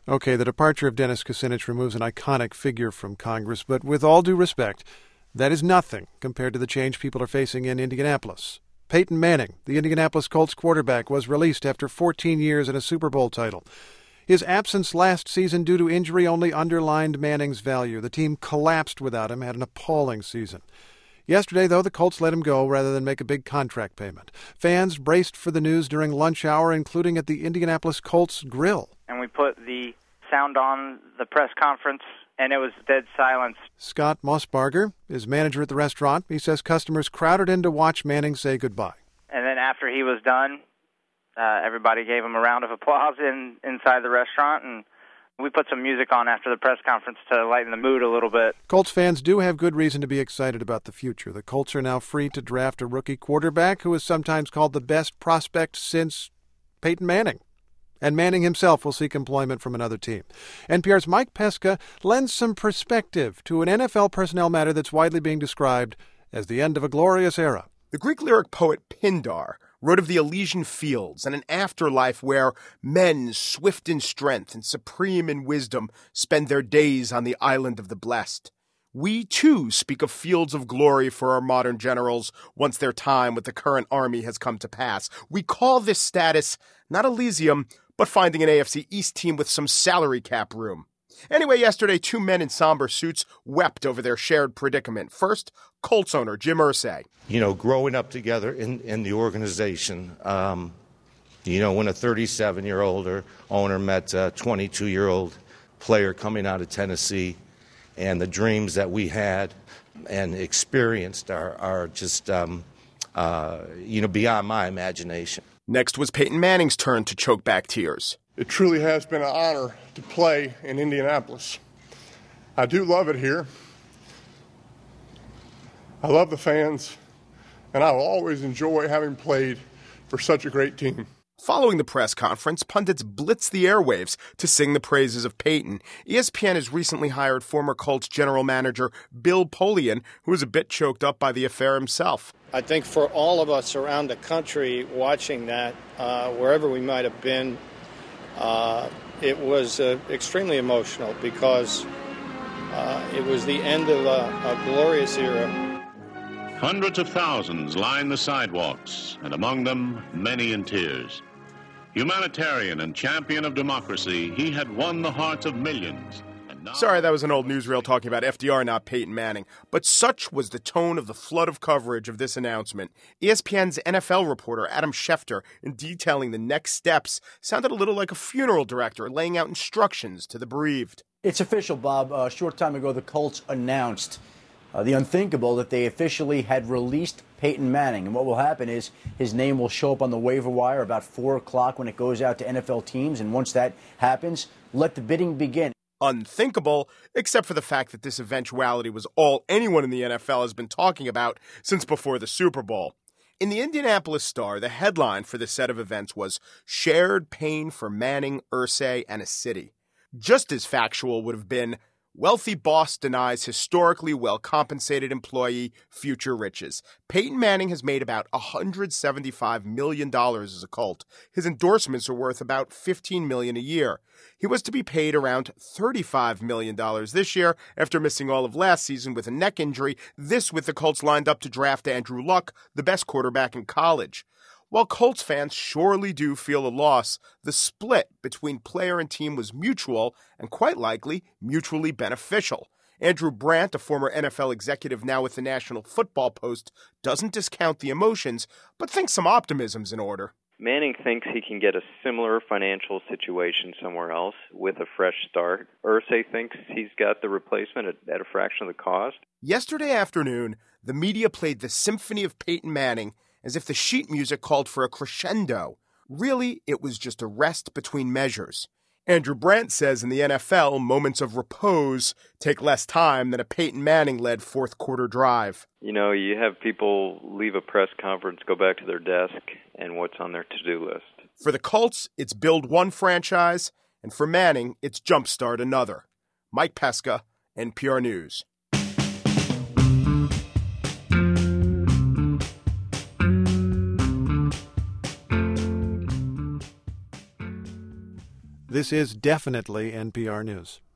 Okay, the departure of Dennis Kucinich removes an iconic figure from Congress, but with all due respect, that is nothing compared to the change people are facing in Indianapolis. Peyton Manning, the Indianapolis Colts quarterback, was released after 14 years and a Super Bowl title. His absence last season due to injury only underlined Manning's value. The team collapsed without him, had an appalling season. Yesterday, though, the Colts let him go rather than make a big contract payment. Fans braced for the news during lunch hour, including at the Indianapolis Colts Grill. And we put the sound on the press conference, and it was dead silence. Scott Mossbarger is manager at the restaurant. He says customers crowded in to watch Manning say goodbye. And then after he was done, everybody gave him a round of applause inside the restaurant, and we put some music on after the press conference to lighten the mood a little bit. Colts fans do have good reason to be excited about the future. The Colts are now free to draft a rookie quarterback who is sometimes called the best prospect since Peyton Manning. And Manning himself will seek employment from another team. NPR's Mike Pesca lends some perspective to an NFL personnel matter that's widely being described as the end of a glorious era. The Greek lyric poet Pindar wrote of the Elysian fields and an afterlife where men swift in strength and supreme in wisdom spend their days on the island of the blessed. We, too, speak of fields of glory for our modern generals once their time with the current army has come to pass. We call this status not Elysium, but finding an AFC East team with some salary cap room. Anyway, yesterday, two men in somber suits wept over their shared predicament. First, Colts owner Jim Irsay. Growing up together in the organization, when a 37-year-old owner met a 22-year-old player coming out of Tennessee, and the dreams that we had and experienced are just, beyond my imagination. Next was Peyton Manning's turn to choke back tears. It truly has been an honor to play in Indianapolis. I do love it here. I love the fans, and I will always enjoy having played for such a great team. Following the press conference, pundits blitzed the airwaves to sing the praises of Peyton. ESPN has recently hired former Colts general manager Bill Polian, who was a bit choked up by the affair himself. I think for all of us around the country watching that, wherever we might have been, it was extremely emotional because it was the end of a glorious era. Hundreds of thousands lined the sidewalks, and among them, many in tears. Humanitarian and champion of democracy, he had won the hearts of millions. Sorry, that was an old newsreel talking about FDR, not Peyton Manning. But such was the tone of the flood of coverage of this announcement. ESPN's NFL reporter, Adam Schefter, in detailing the next steps, sounded a little like a funeral director laying out instructions to the bereaved. It's official, Bob. A short time ago, the Colts announced the unthinkable that they officially had released Peyton Manning. And what will happen is his name will show up on the waiver wire about 4 o'clock when it goes out to NFL teams. And once that happens, let the bidding begin. Unthinkable, except for the fact that this eventuality was all anyone in the NFL has been talking about since before the Super Bowl. In the Indianapolis Star, the headline for this set of events was Shared Pain for Manning, Irsay, and a City. Just as factual would have been Wealthy boss denies historically well-compensated employee future riches. Peyton Manning has made about $175 million as a Colt. His endorsements are worth about $15 million a year. He was to be paid around $35 million this year after missing all of last season with a neck injury, this with the Colts lined up to draft Andrew Luck, the best quarterback in college. While Colts fans surely do feel a loss, the split between player and team was mutual and quite likely mutually beneficial. Andrew Brandt, a former NFL executive now with the National Football Post, doesn't discount the emotions, but thinks some optimism's in order. Manning thinks he can get a similar financial situation somewhere else with a fresh start. Irsay thinks he's got the replacement at a fraction of the cost. Yesterday afternoon, the media played the symphony of Peyton Manning as if the sheet music called for a crescendo. Really, it was just a rest between measures. Andrew Brandt says in the NFL, moments of repose take less time than a Peyton Manning-led fourth-quarter drive. You know, you have people leave a press conference, go back to their desk, and what's on their to-do list. For the Colts, it's build one franchise, and for Manning, it's jumpstart another. Mike Pesca, NPR News. This is definitely NPR News.